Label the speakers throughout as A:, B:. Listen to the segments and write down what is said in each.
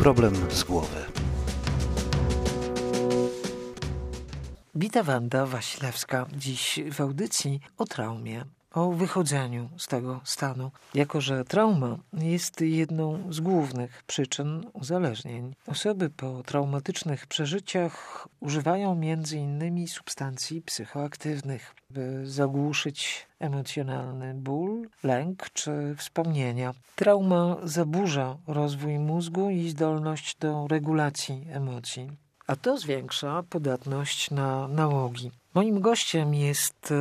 A: problem z głowy.
B: Wita Wanda Wasilewska dziś w audycji o traumie, o wychodzeniu z tego stanu. Jako że trauma jest jedną z głównych przyczyn uzależnień. Osoby po traumatycznych przeżyciach używają m.in. substancji psychoaktywnych, by zagłuszyć emocjonalny ból, lęk czy wspomnienia. Trauma zaburza rozwój mózgu i zdolność do regulacji emocji, a to zwiększa podatność na nałogi. Moim gościem jest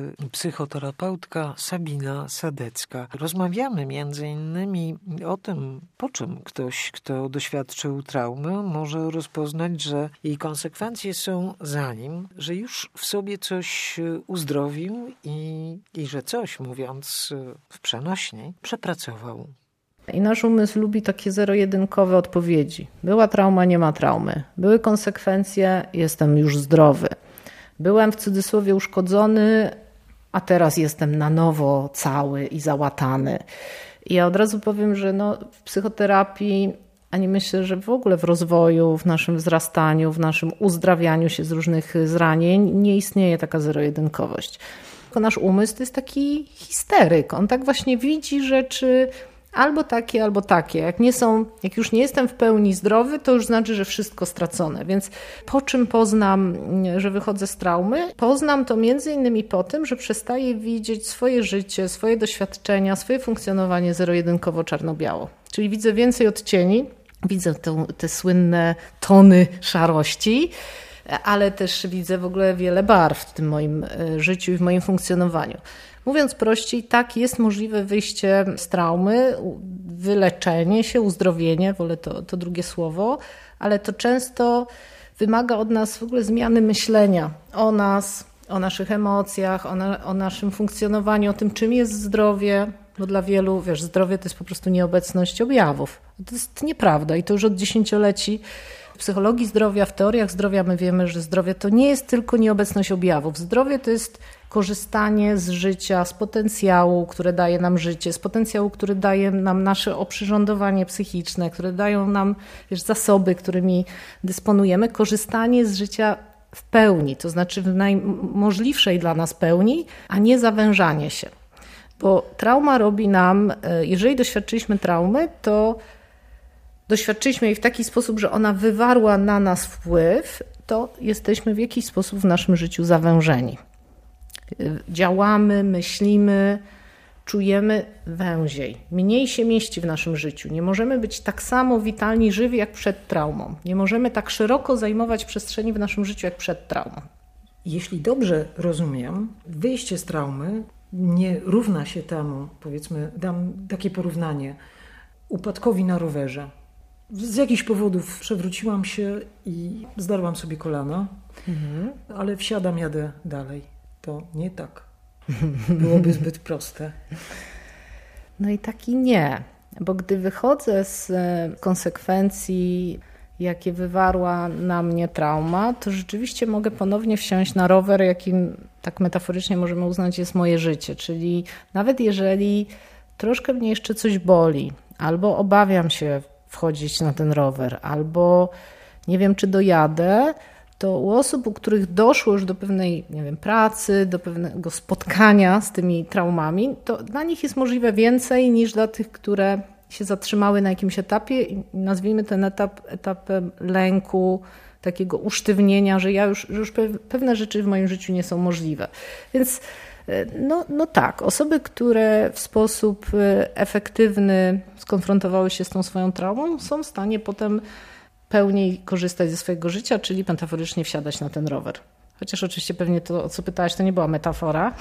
B: psychoterapeutka Sabina Sadecka. Rozmawiamy między innymi o tym, po czym ktoś, kto doświadczył traumy, może rozpoznać, że jej konsekwencje są za nim, że już w sobie coś uzdrowił i że coś, mówiąc w przenośni, przepracował.
C: I nasz umysł lubi takie zero-jedynkowe odpowiedzi. Była trauma, nie ma traumy. Były konsekwencje, jestem już zdrowy. Byłem w cudzysłowie uszkodzony, a teraz jestem na nowo cały i załatany. I ja od razu powiem, że w psychoterapii, ani myślę, że w ogóle w rozwoju, w naszym wzrastaniu, w naszym uzdrawianiu się z różnych zranień nie istnieje taka zero-jedynkowość. Tylko nasz umysł to jest taki histeryk. On tak właśnie widzi rzeczy albo takie. Jak już nie jestem w pełni zdrowy, to już znaczy, że wszystko stracone. Więc po czym poznam, że wychodzę z traumy? Poznam to między innymi po tym, że przestaję widzieć swoje życie, swoje doświadczenia, swoje funkcjonowanie zero-jedynkowo czarno-biało. Czyli widzę więcej odcieni, widzę te słynne tony szarości, ale też widzę w ogóle wiele barw w tym moim życiu i w moim funkcjonowaniu. Mówiąc prościej, tak, jest możliwe wyjście z traumy, wyleczenie się, uzdrowienie, wolę to drugie słowo, ale to często wymaga od nas w ogóle zmiany myślenia o nas, o naszych emocjach, o naszym funkcjonowaniu, o tym, czym jest zdrowie, bo dla wielu, zdrowie to jest po prostu nieobecność objawów. To jest nieprawda i to już od dziesięcioleci. W psychologii zdrowia, w teoriach zdrowia my wiemy, że zdrowie to nie jest tylko nieobecność objawów. Zdrowie to jest korzystanie z życia, z potencjału, które daje nam życie, z potencjału, który daje nam nasze oprzyrządowanie psychiczne, które dają nam zasoby, którymi dysponujemy, korzystanie z życia w pełni, to znaczy w najmożliwszej dla nas pełni, a nie zawężanie się. Bo trauma robi nam, jeżeli doświadczyliśmy traumy, to doświadczyliśmy jej w taki sposób, że ona wywarła na nas wpływ, to jesteśmy w jakiś sposób w naszym życiu zawężeni. Działamy, myślimy, czujemy węziej. Mniej się mieści w naszym życiu. Nie możemy być tak samo witalni, żywi jak przed traumą. Nie możemy tak szeroko zajmować przestrzeni w naszym życiu jak przed traumą.
B: Jeśli dobrze rozumiem, wyjście z traumy nie równa się temu, powiedzmy, dam takie porównanie, upadkowi na rowerze. Z jakichś powodów przewróciłam się i zdarłam sobie kolana, ale wsiadam, jadę dalej. To nie tak. Byłoby zbyt proste.
C: No i tak i nie, bo gdy wychodzę z konsekwencji, jakie wywarła na mnie trauma, to rzeczywiście mogę ponownie wsiąść na rower, jakim tak metaforycznie możemy uznać jest moje życie. Czyli nawet jeżeli troszkę mnie jeszcze coś boli, albo obawiam się wchodzić na ten rower, albo nie wiem, czy dojadę, to u osób, u których doszło już do pewnej, pracy, do pewnego spotkania z tymi traumami, to dla nich jest możliwe więcej niż dla tych, które się zatrzymały na jakimś etapie i nazwijmy ten etap etapem lęku, takiego usztywnienia, że już pewne rzeczy w moim życiu nie są możliwe. Więc tak, osoby, które w sposób efektywny skonfrontowały się z tą swoją traumą, są w stanie potem pełniej korzystać ze swojego życia, czyli metaforycznie wsiadać na ten rower. Chociaż oczywiście pewnie to, o co pytałaś, to nie była metafora,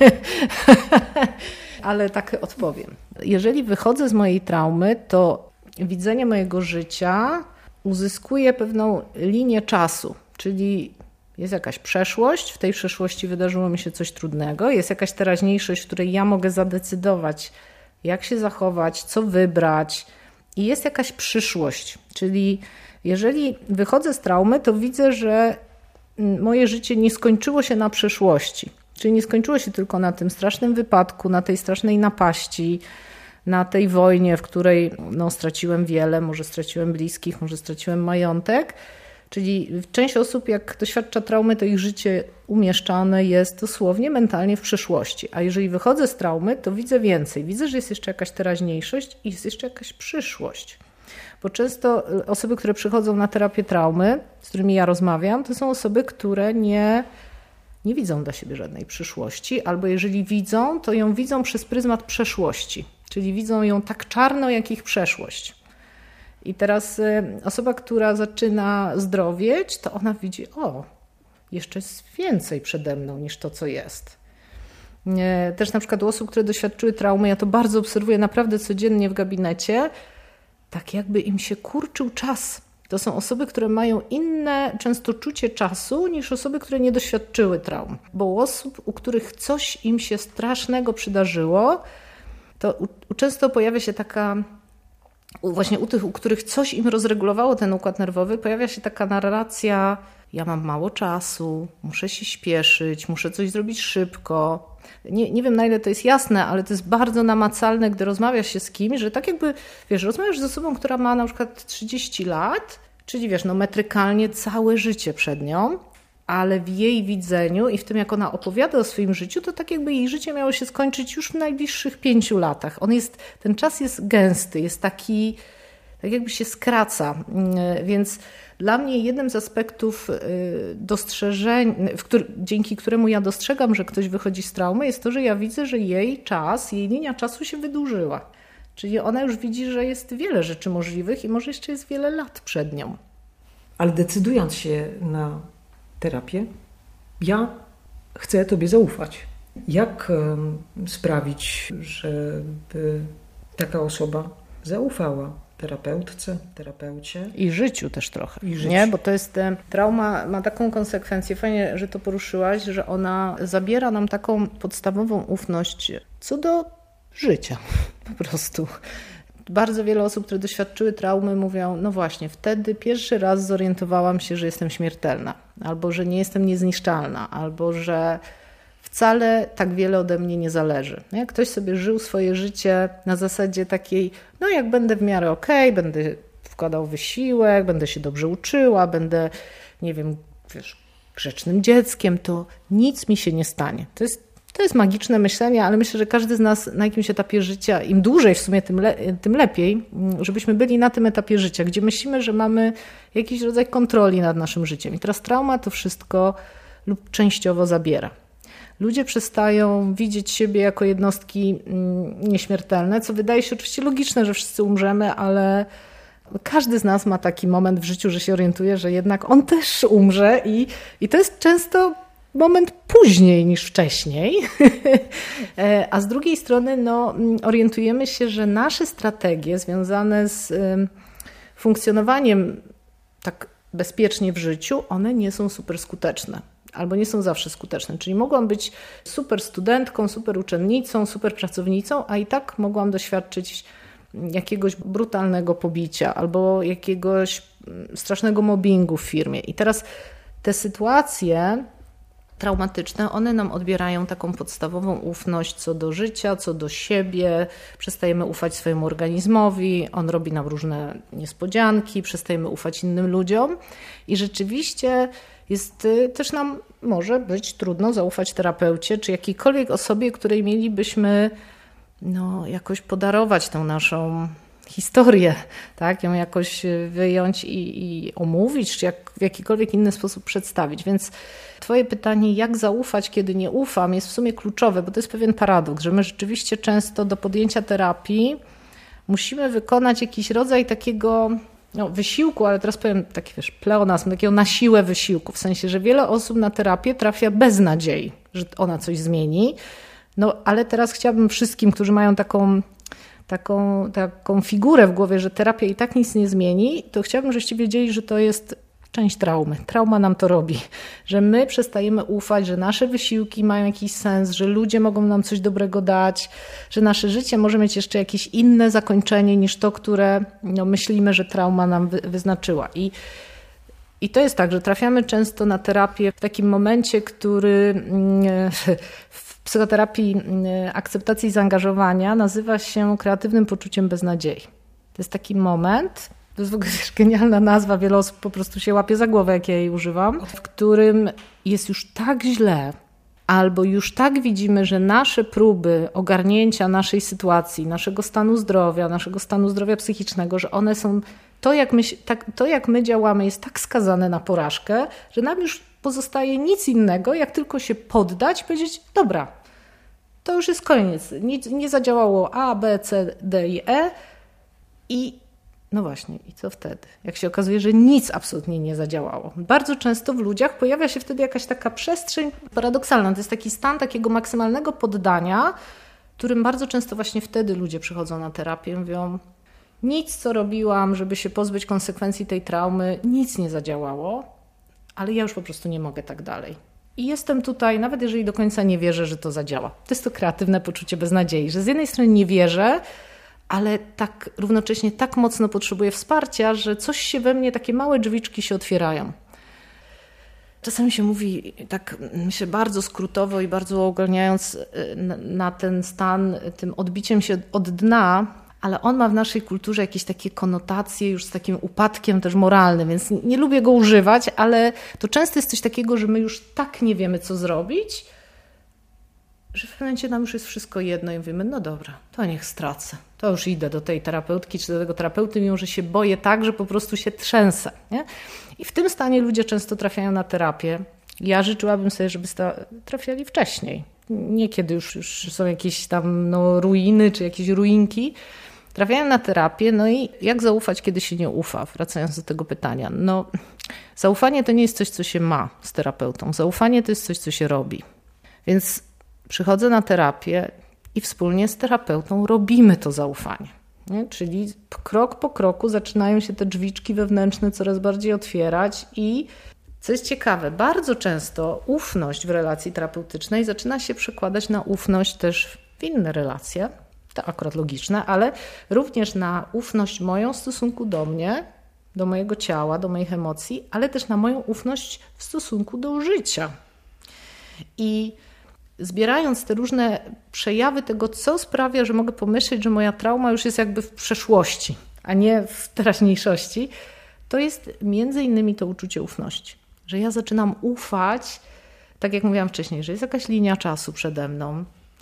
C: ale tak odpowiem. Jeżeli wychodzę z mojej traumy, to widzenie mojego życia uzyskuje pewną linię czasu, czyli jest jakaś przeszłość, w tej przeszłości wydarzyło mi się coś trudnego, jest jakaś teraźniejszość, w której ja mogę zadecydować, jak się zachować, co wybrać i jest jakaś przyszłość, czyli jeżeli wychodzę z traumy, to widzę, że moje życie nie skończyło się na przeszłości, czyli nie skończyło się tylko na tym strasznym wypadku, na tej strasznej napaści, na tej wojnie, w której straciłem wiele, może straciłem bliskich, może straciłem majątek. Czyli część osób, jak doświadcza traumy, to ich życie umieszczane jest dosłownie mentalnie w przyszłości. A jeżeli wychodzę z traumy, to widzę więcej. Widzę, że jest jeszcze jakaś teraźniejszość i jest jeszcze jakaś przyszłość. Bo często osoby, które przychodzą na terapię traumy, z którymi ja rozmawiam, to są osoby, które nie widzą dla siebie żadnej przyszłości, albo jeżeli widzą, to ją widzą przez pryzmat przeszłości. Czyli widzą ją tak czarno, jak ich przeszłość. I teraz osoba, która zaczyna zdrowieć, to ona widzi, jeszcze jest więcej przede mną niż to, co jest. Też na przykład u osób, które doświadczyły traumy, ja to bardzo obserwuję naprawdę codziennie w gabinecie, tak jakby im się kurczył czas. To są osoby, które mają inne często czucie czasu niż osoby, które nie doświadczyły traum. Bo u osób, u których coś im się strasznego przydarzyło, to często pojawia się taka... Właśnie u tych, u których coś im rozregulowało ten układ nerwowy, pojawia się taka narracja: ja mam mało czasu, muszę się śpieszyć, muszę coś zrobić szybko. Nie wiem, na ile to jest jasne, ale to jest bardzo namacalne, gdy rozmawiasz się z kimś, że tak jakby, rozmawiasz z osobą, która ma na przykład 30 lat, czyli metrykalnie całe życie przed nią, ale w jej widzeniu i w tym, jak ona opowiada o swoim życiu, to tak jakby jej życie miało się skończyć już w najbliższych 5 latach. Ten czas jest gęsty, jest taki, tak jakby się skraca. Więc dla mnie jednym z aspektów dostrzeżeń, dzięki któremu ja dostrzegam, że ktoś wychodzi z traumy, jest to, że ja widzę, że jej linia czasu się wydłużyła. Czyli ona już widzi, że jest wiele rzeczy możliwych i może jeszcze jest wiele lat przed nią.
B: Ale decydując się na terapię, ja chcę Tobie zaufać. Jak sprawić, żeby taka osoba zaufała terapeutce, terapeucie?
C: I życiu też trochę. Nie? Bo to jest, trauma ma taką konsekwencję, fajnie, że to poruszyłaś, że ona zabiera nam taką podstawową ufność co do życia po prostu. Bardzo wiele osób, które doświadczyły traumy, mówią, no właśnie, wtedy pierwszy raz zorientowałam się, że jestem śmiertelna, albo że nie jestem niezniszczalna, albo że wcale tak wiele ode mnie nie zależy. Jak ktoś sobie żył swoje życie na zasadzie takiej, no jak będę w miarę okej, będę wkładał wysiłek, będę się dobrze uczyła, będę, nie wiem, grzecznym dzieckiem, to nic mi się nie stanie. To jest magiczne myślenie, ale myślę, że każdy z nas na jakimś etapie życia, im dłużej w sumie, tym lepiej, żebyśmy byli na tym etapie życia, gdzie myślimy, że mamy jakiś rodzaj kontroli nad naszym życiem. I teraz trauma to wszystko lub częściowo zabiera. Ludzie przestają widzieć siebie jako jednostki nieśmiertelne, co wydaje się oczywiście logiczne, że wszyscy umrzemy, ale każdy z nas ma taki moment w życiu, że się orientuje, że jednak on też umrze i to jest często moment później niż wcześniej, a z drugiej strony orientujemy się, że nasze strategie związane z funkcjonowaniem tak bezpiecznie w życiu, one nie są super skuteczne albo nie są zawsze skuteczne. Czyli mogłam być super studentką, super uczennicą, super pracownicą, a i tak mogłam doświadczyć jakiegoś brutalnego pobicia albo jakiegoś strasznego mobbingu w firmie. I teraz te sytuacje traumatyczne, one nam odbierają taką podstawową ufność co do życia, co do siebie, przestajemy ufać swojemu organizmowi, on robi nam różne niespodzianki, przestajemy ufać innym ludziom i rzeczywiście też nam może być trudno zaufać terapeucie, czy jakiejkolwiek osobie, której mielibyśmy jakoś podarować tą naszą historię, tak? Ją jakoś wyjąć i omówić, czy w jakikolwiek inny sposób przedstawić. Więc twoje pytanie, jak zaufać, kiedy nie ufam, jest w sumie kluczowe, bo to jest pewien paradoks, że my rzeczywiście często do podjęcia terapii musimy wykonać jakiś rodzaj takiego wysiłku, ale teraz powiem taki, pleonazm, takiego na siłę wysiłku, w sensie, że wiele osób na terapię trafia bez nadziei, że ona coś zmieni. Ale teraz chciałabym wszystkim, którzy mają taką figurę w głowie, że terapia i tak nic nie zmieni, to chciałabym, żebyście wiedzieli, że to jest część traumy. Trauma nam to robi, że my przestajemy ufać, że nasze wysiłki mają jakiś sens, że ludzie mogą nam coś dobrego dać, że nasze życie może mieć jeszcze jakieś inne zakończenie niż to, które myślimy, że trauma nam wyznaczyła. I to jest tak, że trafiamy często na terapię w takim momencie, który psychoterapii akceptacji i zaangażowania nazywa się kreatywnym poczuciem beznadziei. To jest taki moment, to jest w ogóle genialna nazwa, wiele osób po prostu się łapie za głowę, jak ja jej używam, w którym jest już tak źle, albo już tak widzimy, że nasze próby ogarnięcia naszej sytuacji, naszego stanu zdrowia psychicznego, że one są, to jak my działamy jest tak skazane na porażkę, że nam już pozostaje nic innego, jak tylko się poddać i powiedzieć, dobra, to już jest koniec, nie zadziałało A, B, C, D i E i no właśnie, i co wtedy? Jak się okazuje, że nic absolutnie nie zadziałało. Bardzo często w ludziach pojawia się wtedy jakaś taka przestrzeń paradoksalna. To jest taki stan takiego maksymalnego poddania, którym bardzo często właśnie wtedy ludzie przychodzą na terapię, mówią, nic co robiłam, żeby się pozbyć konsekwencji tej traumy, nic nie zadziałało, ale ja już po prostu nie mogę tak dalej. I jestem tutaj, nawet jeżeli do końca nie wierzę, że to zadziała. To jest to kreatywne poczucie beznadziei, że z jednej strony nie wierzę, ale tak równocześnie tak mocno potrzebuję wsparcia, że coś się we mnie, takie małe drzwiczki się otwierają. Czasami się mówi, tak myślę bardzo skrótowo i bardzo uogólniając na ten stan, tym odbiciem się od dna, ale on ma w naszej kulturze jakieś takie konotacje już z takim upadkiem też moralnym, więc nie lubię go używać, ale to często jest coś takiego, że my już tak nie wiemy, co zrobić, że w pewnym momencie nam już jest wszystko jedno i mówimy, no dobra, to niech stracę. To już idę do tej terapeutki czy do tego terapeuty, mimo że się boję tak, że po prostu się trzęsę. Nie? I w tym stanie ludzie często trafiają na terapię. Ja życzyłabym sobie, żeby trafiali wcześniej. Nie kiedy już są jakieś tam ruiny czy jakieś ruinki. Trafiają na terapię, no i jak zaufać, kiedy się nie ufa? Wracając do tego pytania. No, zaufanie to nie jest coś, co się ma z terapeutą. Zaufanie to jest coś, co się robi. Więc przychodzę na terapię i wspólnie z terapeutą robimy to zaufanie. Nie? Czyli krok po kroku zaczynają się te drzwiczki wewnętrzne coraz bardziej otwierać i co jest ciekawe, bardzo często ufność w relacji terapeutycznej zaczyna się przekładać na ufność też w inne relacje, to akurat logiczne, ale również na ufność moją w stosunku do mnie, do mojego ciała, do moich emocji, ale też na moją ufność w stosunku do życia. I zbierając te różne przejawy tego, co sprawia, że mogę pomyśleć, że moja trauma już jest jakby w przeszłości, a nie w teraźniejszości, to jest między innymi to uczucie ufności. Że ja zaczynam ufać, tak jak mówiłam wcześniej, że jest jakaś linia czasu przede mną,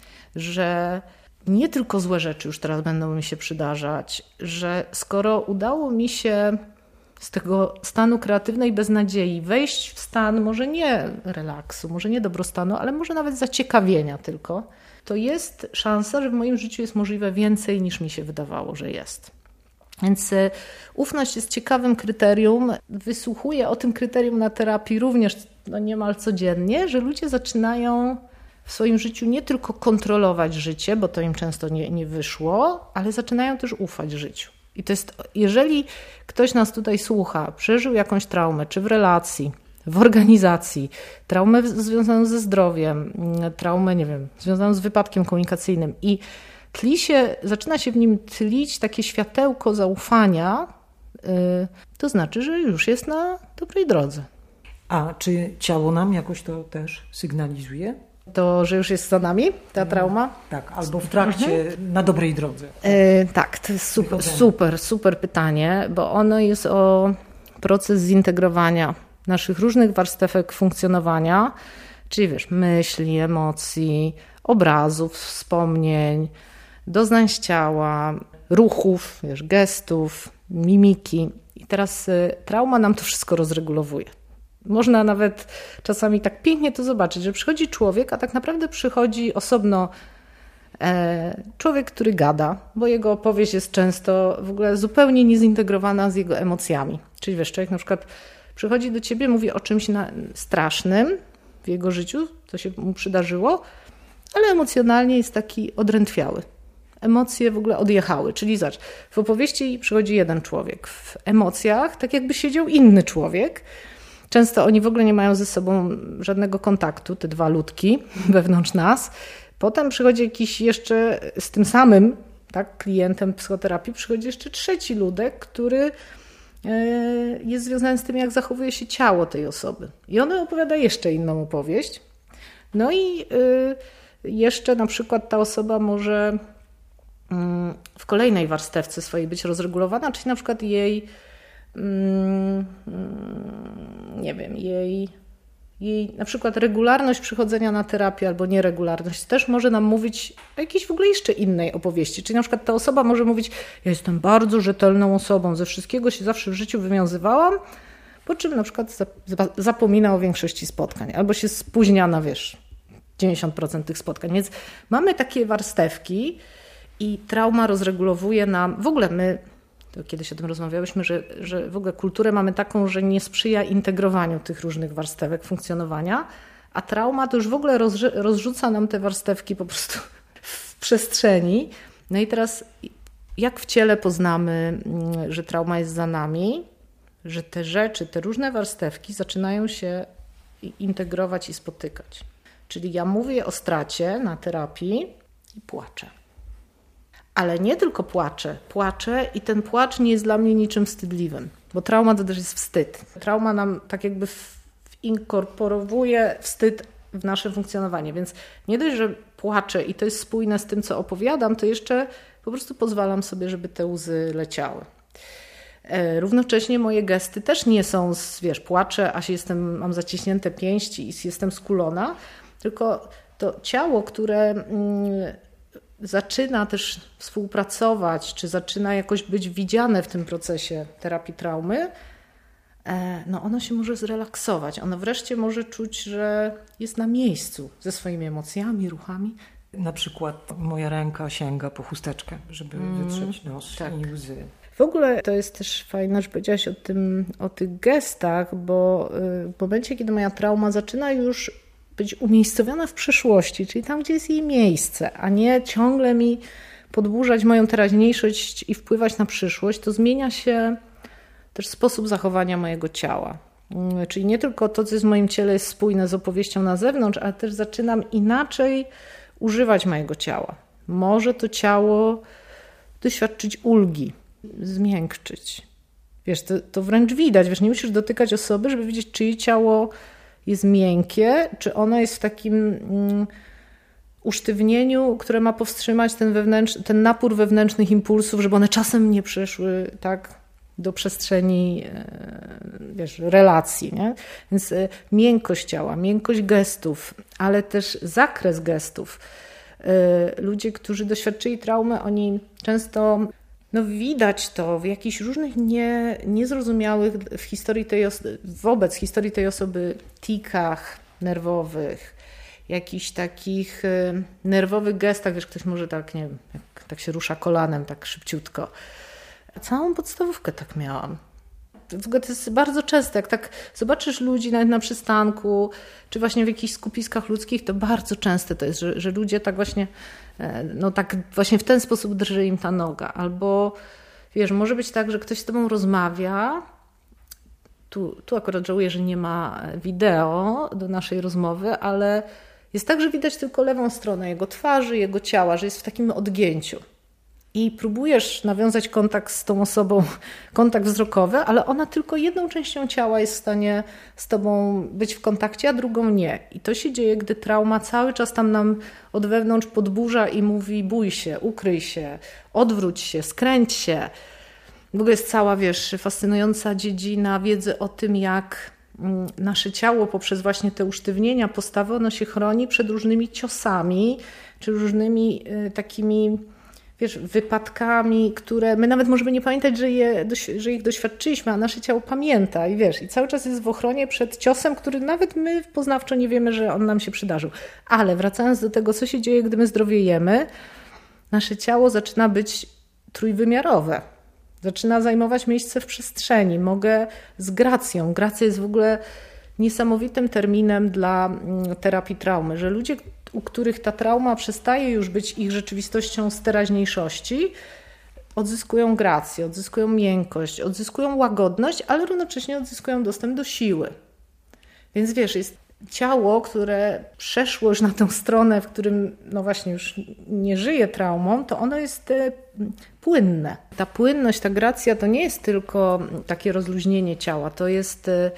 C: że nie tylko złe rzeczy już teraz będą mi się przydarzać, że skoro udało mi się z tego stanu kreatywnej beznadziei wejść w stan może nie relaksu, może nie dobrostanu, ale może nawet zaciekawienia tylko, to jest szansa, że w moim życiu jest możliwe więcej niż mi się wydawało, że jest. Więc ufność jest ciekawym kryterium. Wysłuchuję o tym kryterium na terapii również niemal codziennie, że ludzie zaczynają w swoim życiu nie tylko kontrolować życie, bo to im często nie wyszło, ale zaczynają też ufać życiu. I to jest, jeżeli ktoś nas tutaj słucha, przeżył jakąś traumę, czy w relacji, w organizacji, traumę związaną ze zdrowiem, traumę, nie wiem, związaną z wypadkiem komunikacyjnym i zaczyna się w nim tlić takie światełko zaufania, to znaczy, że już jest na dobrej drodze.
B: A czy ciało nam jakoś to też sygnalizuje?
C: To, że już jest za nami ta trauma?
B: Tak, albo w trakcie, na dobrej drodze.
C: Tak, to jest super pytanie, bo ono jest o proces zintegrowania naszych różnych warstewek funkcjonowania, czyli wiesz, myśli, emocji, obrazów, wspomnień, doznań z ciała, ruchów, wiesz, gestów, mimiki. I teraz trauma nam to wszystko rozregulowuje. Można nawet czasami tak pięknie to zobaczyć, że przychodzi człowiek, a tak naprawdę przychodzi osobno człowiek, który gada, bo jego opowieść jest często w ogóle zupełnie niezintegrowana z jego emocjami. Czyli wiesz, człowiek na przykład przychodzi do ciebie, mówi o czymś strasznym w jego życiu, co się mu przydarzyło, ale emocjonalnie jest taki odrętwiały. Emocje w ogóle odjechały, czyli zobacz, w opowieści przychodzi jeden człowiek, w emocjach tak jakby siedział inny człowiek. Często oni w ogóle nie mają ze sobą żadnego kontaktu, te dwa ludki wewnątrz nas. Potem przychodzi jakiś jeszcze z tym samym klientem psychoterapii, przychodzi jeszcze trzeci ludek, który jest związany z tym, jak zachowuje się ciało tej osoby. I on opowiada jeszcze inną opowieść. No i jeszcze na przykład ta osoba może w kolejnej warstewce swojej być rozregulowana, czyli na przykład jej, nie wiem, jej na przykład regularność przychodzenia na terapię albo nieregularność też może nam mówić o jakiejś w ogóle jeszcze innej opowieści. Czyli na przykład ta osoba może mówić, ja jestem bardzo rzetelną osobą, ze wszystkiego się zawsze w życiu wywiązywałam, po czym na przykład zapomina o większości spotkań albo się spóźnia na 90% tych spotkań. Więc mamy takie warstewki i trauma rozregulowuje nam, w ogóle my, to kiedyś o tym rozmawiałyśmy, że w ogóle kulturę mamy taką, że nie sprzyja integrowaniu tych różnych warstewek funkcjonowania, a trauma to już w ogóle rozrzuca nam te warstewki po prostu w przestrzeni. No i teraz jak w ciele poznamy, że trauma jest za nami, że te rzeczy, te różne warstewki zaczynają się integrować i spotykać. Czyli ja mówię o stracie na terapii i płaczę. Ale nie tylko płaczę i ten płacz nie jest dla mnie niczym wstydliwym, bo trauma to też jest wstyd. Trauma nam tak jakby inkorporowuje wstyd w nasze funkcjonowanie, więc nie dość, że płaczę i to jest spójne z tym, co opowiadam, to jeszcze po prostu pozwalam sobie, żeby te łzy leciały. Równocześnie moje gesty też nie są, płaczę, a mam zaciśnięte pięści i jestem skulona, tylko to ciało, które zaczyna też współpracować, czy zaczyna jakoś być widziane w tym procesie terapii traumy, no ono się może zrelaksować. Ono wreszcie może czuć, że jest na miejscu ze swoimi emocjami, ruchami.
B: Na przykład moja ręka sięga po chusteczkę, żeby wytrzeć nos i łzy.
C: W ogóle to jest też fajne, że powiedziałaś o tych gestach, bo w momencie, kiedy moja trauma zaczyna już być umiejscowiona w przeszłości, czyli tam, gdzie jest jej miejsce, a nie ciągle mi podburzać moją teraźniejszość i wpływać na przyszłość, to zmienia się też sposób zachowania mojego ciała. Czyli nie tylko to, co jest w moim ciele, jest spójne z opowieścią na zewnątrz, ale też zaczynam inaczej używać mojego ciała. Może to ciało doświadczyć ulgi, zmiękczyć. To wręcz widać. Nie musisz dotykać osoby, żeby widzieć, czy jej ciało jest miękkie, czy ono jest w takim usztywnieniu, które ma powstrzymać ten napór wewnętrznych impulsów, żeby one czasem nie przeszły tak do przestrzeni relacji. Nie? Więc miękkość ciała, miękkość gestów, ale też zakres gestów. Ludzie, którzy doświadczyli traumy, oni często widać to w jakichś różnych niezrozumiałych wobec historii tej osoby tikach nerwowych, jakichś takich nerwowych gestach, ktoś może tak, nie wiem, tak się rusza kolanem, tak szybciutko. Całą podstawówkę tak miałam. W ogóle to jest bardzo częste, jak tak zobaczysz ludzi nawet na przystanku, czy właśnie w jakichś skupiskach ludzkich, to bardzo częste to jest, że ludzie tak właśnie, tak właśnie w ten sposób drży im ta noga. Albo może być tak, że ktoś z tobą rozmawia, tu akurat żałuję, że nie ma wideo do naszej rozmowy, ale jest tak, że widać tylko lewą stronę jego twarzy, jego ciała, że jest w takim odgięciu. I próbujesz nawiązać kontakt z tą osobą, kontakt wzrokowy, ale ona tylko jedną częścią ciała jest w stanie z tobą być w kontakcie, a drugą nie. I to się dzieje, gdy trauma cały czas tam nam od wewnątrz podburza i mówi: bój się, ukryj się, odwróć się, skręć się. W ogóle jest cała, fascynująca dziedzina wiedzy o tym, jak nasze ciało poprzez właśnie te usztywnienia postawy, ono się chroni przed różnymi ciosami, czy różnymi takimi wypadkami, które my nawet możemy nie pamiętać, że ich doświadczyliśmy, a nasze ciało pamięta i cały czas jest w ochronie przed ciosem, który nawet my poznawczo nie wiemy, że on nam się przydarzył. Ale wracając do tego, co się dzieje, gdy my zdrowiejemy, nasze ciało zaczyna być trójwymiarowe. Zaczyna zajmować miejsce w przestrzeni. Mogę z gracją. Gracja jest w ogóle niesamowitym terminem dla terapii traumy, że ludzie, u których ta trauma przestaje już być ich rzeczywistością z teraźniejszości, odzyskują grację, odzyskują miękkość, odzyskują łagodność, ale równocześnie odzyskują dostęp do siły. Więc jest ciało, które przeszło już na tę stronę, w którym właśnie już nie żyje traumą, to ono jest płynne. Ta płynność, ta gracja to nie jest tylko takie rozluźnienie ciała, to jest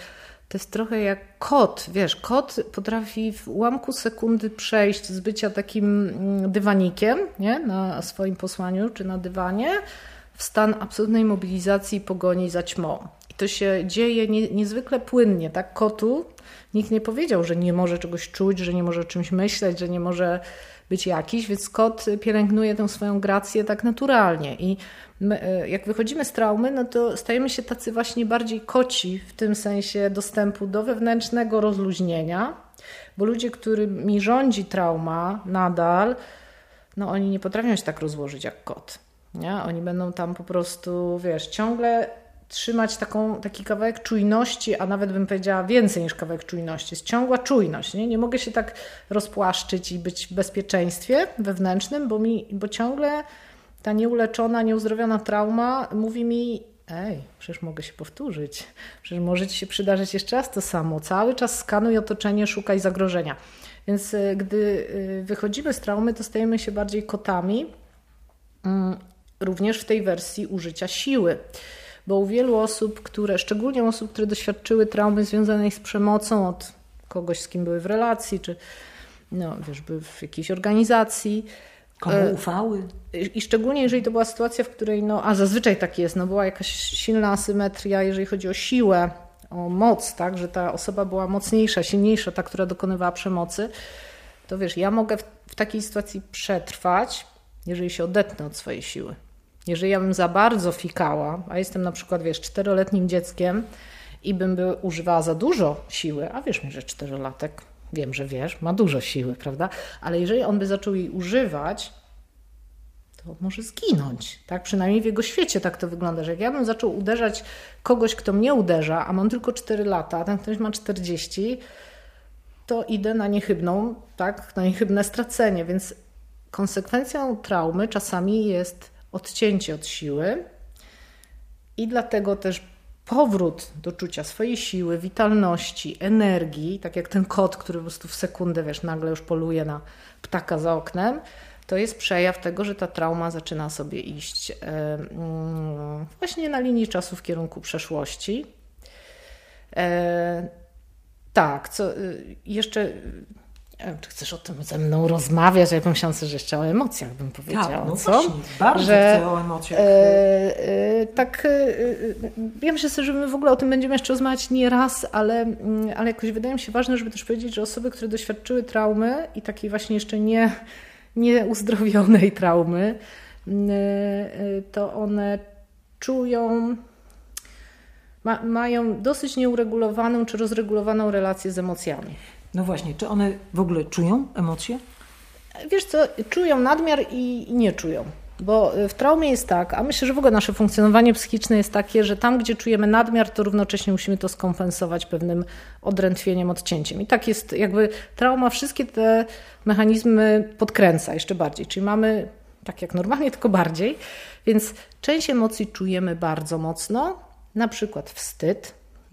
C: to jest trochę jak kot. Wiesz, kot potrafi w ułamku sekundy przejść z bycia takim dywanikiem, nie? Na swoim posłaniu czy na dywanie w stan absolutnej mobilizacji i pogoni za ćmą. I to się dzieje niezwykle płynnie. Tak, kotu nikt nie powiedział, że nie może czegoś czuć, że nie może o czymś myśleć, że nie może być jakiś, więc kot pielęgnuje tę swoją grację tak naturalnie. I my, jak wychodzimy z traumy, no to stajemy się tacy właśnie bardziej koci w tym sensie dostępu do wewnętrznego rozluźnienia, bo ludzie, którymi rządzi trauma nadal, no oni nie potrafią się tak rozłożyć jak kot. Nie? Oni będą tam po prostu, wiesz, ciągle trzymać taki kawałek czujności, a nawet bym powiedziała więcej niż kawałek czujności. Jest ciągła czujność. Nie mogę się tak rozpłaszczyć i być w bezpieczeństwie wewnętrznym, bo ciągle ta nieuleczona, nieuzdrowiona trauma mówi mi: ej, przecież mogę się powtórzyć. Przecież może ci się przydarzyć jeszcze raz to samo. Cały czas skanuj otoczenie, szukaj zagrożenia. Więc gdy wychodzimy z traumy, to stajemy się bardziej kotami, również w tej wersji użycia siły. Bo u wielu osób, szczególnie osób, które doświadczyły traumy związanej z przemocą od kogoś, z kim były w relacji, czy były w jakiejś organizacji.
B: Komu ufały?
C: I szczególnie jeżeli to była sytuacja, w której, a zazwyczaj tak jest, była jakaś silna asymetria, jeżeli chodzi o siłę, o moc, tak, że ta osoba była mocniejsza, silniejsza, ta, która dokonywała przemocy, to wiesz, ja mogę w takiej sytuacji przetrwać, jeżeli się odetnę od swojej siły. Jeżeli ja bym za bardzo fikała, a jestem na przykład, 4-letnim dzieckiem i bym używała za dużo siły, a wierz mi, że 4-latek, wiem, że ma dużo siły, prawda? Ale jeżeli on by zaczął jej używać, to może zginąć. Tak? Przynajmniej w jego świecie tak to wygląda, że jak ja bym zaczął uderzać kogoś, kto mnie uderza, a mam tylko 4 lata, a ten ktoś ma 40, to idę na niechybną, tak? Na niechybne stracenie. Więc konsekwencją traumy czasami jest odcięcie od siły i dlatego też powrót do czucia swojej siły, witalności, energii, tak jak ten kot, który po prostu w sekundę, nagle już poluje na ptaka za oknem, to jest przejaw tego, że ta trauma zaczyna sobie iść właśnie na linii czasu w kierunku przeszłości. Tak, co jeszcze... Czy chcesz o tym ze mną rozmawiać? Ja bym myślała, że jeszcze o emocjach bym powiedziała.
B: Tak,
C: co?
B: Właśnie, bardzo chcę o emocjach.
C: Ja myślę sobie, że my w ogóle o tym będziemy jeszcze rozmawiać nie raz, ale jakoś wydaje mi się ważne, żeby też powiedzieć, że osoby, które doświadczyły traumy i takiej właśnie jeszcze nieuzdrowionej traumy, to one czują, mają dosyć nieuregulowaną czy rozregulowaną relację z emocjami.
B: No właśnie, czy one w ogóle czują emocje?
C: Wiesz co, czują nadmiar i nie czują. Bo w traumie jest tak, a myślę, że w ogóle nasze funkcjonowanie psychiczne jest takie, że tam, gdzie czujemy nadmiar, to równocześnie musimy to skompensować pewnym odrętwieniem, odcięciem. I tak jest trauma wszystkie te mechanizmy podkręca jeszcze bardziej. Czyli mamy tak jak normalnie, tylko bardziej. Więc część emocji czujemy bardzo mocno, na przykład wstyd,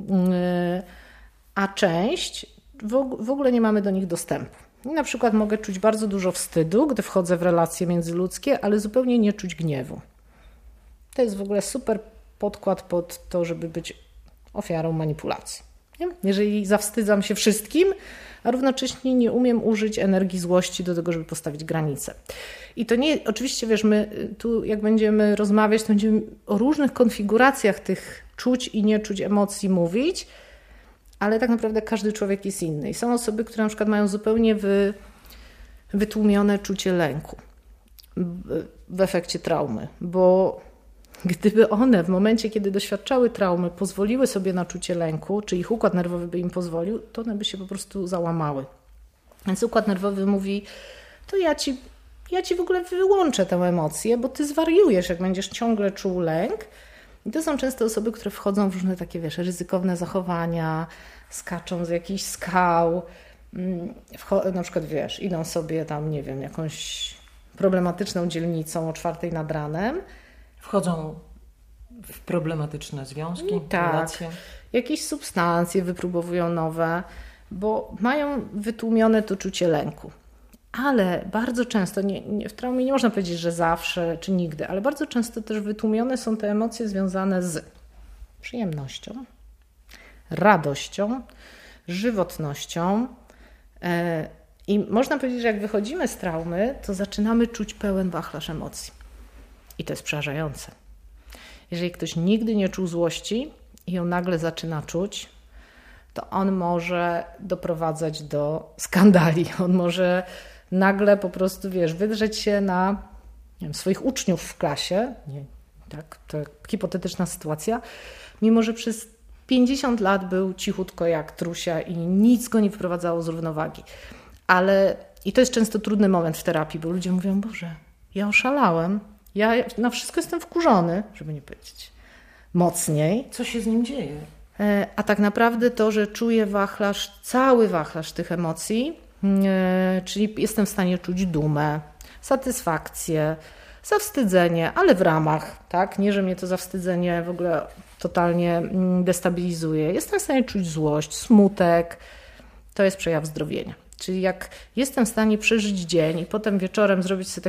C: a część w ogóle nie mamy do nich dostępu. I na przykład mogę czuć bardzo dużo wstydu, gdy wchodzę w relacje międzyludzkie, ale zupełnie nie czuć gniewu. To jest w ogóle super podkład pod to, żeby być ofiarą manipulacji. Nie? Jeżeli zawstydzam się wszystkim, a równocześnie nie umiem użyć energii złości do tego, żeby postawić granice. I to nie, oczywiście wiesz, my tu jak będziemy rozmawiać, to będziemy o różnych konfiguracjach tych czuć i nie czuć emocji mówić, ale tak naprawdę każdy człowiek jest inny. I są osoby, które na przykład mają zupełnie wytłumione czucie lęku w efekcie traumy, bo gdyby one w momencie, kiedy doświadczały traumy, pozwoliły sobie na czucie lęku, czy ich układ nerwowy by im pozwolił, to one by się po prostu załamały. Więc układ nerwowy mówi, to ja ci w ogóle wyłączę tę emocję, bo ty zwariujesz, jak będziesz ciągle czuł lęk. I to są często osoby, które wchodzą w różne takie, wiesz, ryzykowne zachowania, skaczą z jakichś skał, na przykład, wiesz, idą sobie tam, nie wiem, jakąś problematyczną dzielnicą o 4 nad ranem.
B: Wchodzą w problematyczne związki, relacje.
C: Jakieś substancje wypróbowują nowe, bo mają wytłumione to czucie lęku. Ale bardzo często, w traumie nie można powiedzieć, że zawsze czy nigdy, ale bardzo często też wytłumione są te emocje związane z przyjemnością, radością, żywotnością. I można powiedzieć, że jak wychodzimy z traumy, to zaczynamy czuć pełen wachlarz emocji. I to jest przerażające. Jeżeli ktoś nigdy nie czuł złości i ją nagle zaczyna czuć, to on może doprowadzać do skandali. On może nagle po prostu, wydrzeć się na swoich uczniów w klasie. Tak, to hipotetyczna sytuacja. Mimo że przez 50 lat był cichutko jak trusia i nic go nie wyprowadzało z równowagi. I to jest często trudny moment w terapii, bo ludzie mówią, Boże, ja oszalałem, ja na wszystko jestem wkurzony, żeby nie powiedzieć mocniej.
B: Co się z nim dzieje?
C: A tak naprawdę to, że czuję cały wachlarz tych emocji, czyli jestem w stanie czuć dumę, satysfakcję, zawstydzenie, ale w ramach, tak? Nie, że mnie to zawstydzenie w ogóle totalnie destabilizuje. Jestem w stanie czuć złość, smutek. To jest przejaw zdrowienia. Czyli jak jestem w stanie przeżyć dzień i potem wieczorem zrobić sobie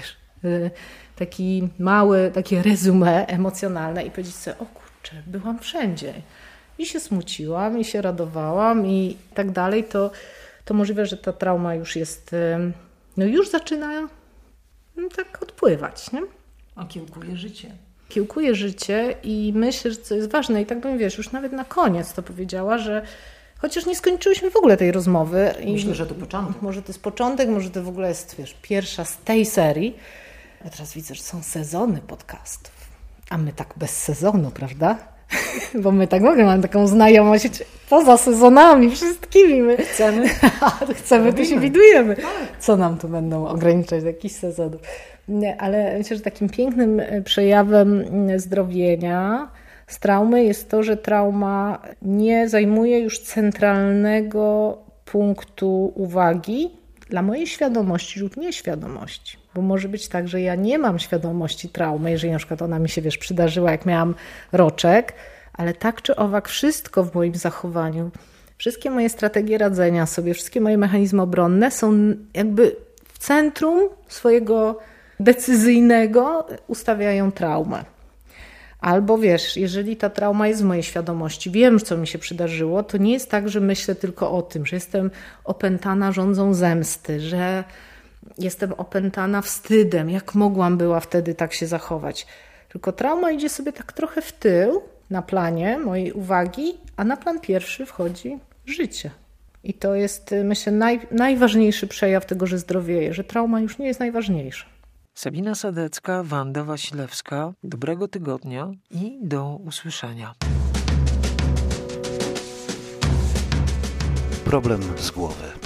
C: taki mały, takie resume emocjonalne i powiedzieć sobie, o kurczę, byłam wszędzie. I się smuciłam, i się radowałam i tak dalej, to możliwe, że ta trauma już jest, już zaczyna tak odpływać. Nie?
B: A kiełkuje życie.
C: Kiełkuje życie i myślę, że co jest ważne, i tak bym, już nawet na koniec to powiedziała, że chociaż nie skończyłyśmy w ogóle tej rozmowy.
B: Myślę, że to początek.
C: Może to jest początek, może to w ogóle jest, pierwsza z tej serii. Ja teraz widzę, że są sezony podcastów, a my tak bez sezonu, prawda? Bo my tak w ogóle mamy taką znajomość poza sezonami wszystkimi. My chcemy, to się widujemy. Co nam tu będą ograniczać jakichś sezonów. Ale myślę, że takim pięknym przejawem zdrowienia z traumy jest to, że trauma nie zajmuje już centralnego punktu uwagi dla mojej świadomości lub nieświadomości. Bo może być tak, że ja nie mam świadomości traumy, jeżeli na przykład ona mi się, przydarzyła, jak miałam roczek, ale tak czy owak wszystko w moim zachowaniu, wszystkie moje strategie radzenia sobie, wszystkie moje mechanizmy obronne są jakby w centrum swojego decyzyjnego ustawiają traumę. Albo jeżeli ta trauma jest w mojej świadomości, wiem, co mi się przydarzyło, to nie jest tak, że myślę tylko o tym, że jestem opętana żądzą zemsty, że jestem opętana wstydem, jak była wtedy tak się zachować. Tylko trauma idzie sobie tak trochę w tył na planie mojej uwagi, a na plan pierwszy wchodzi życie. I to jest, myślę, najważniejszy przejaw tego, że zdrowieje, że trauma już nie jest najważniejsza.
B: Sabina Sadecka, Wanda Wasilewska. Dobrego tygodnia i do usłyszenia.
A: Problem z głowy.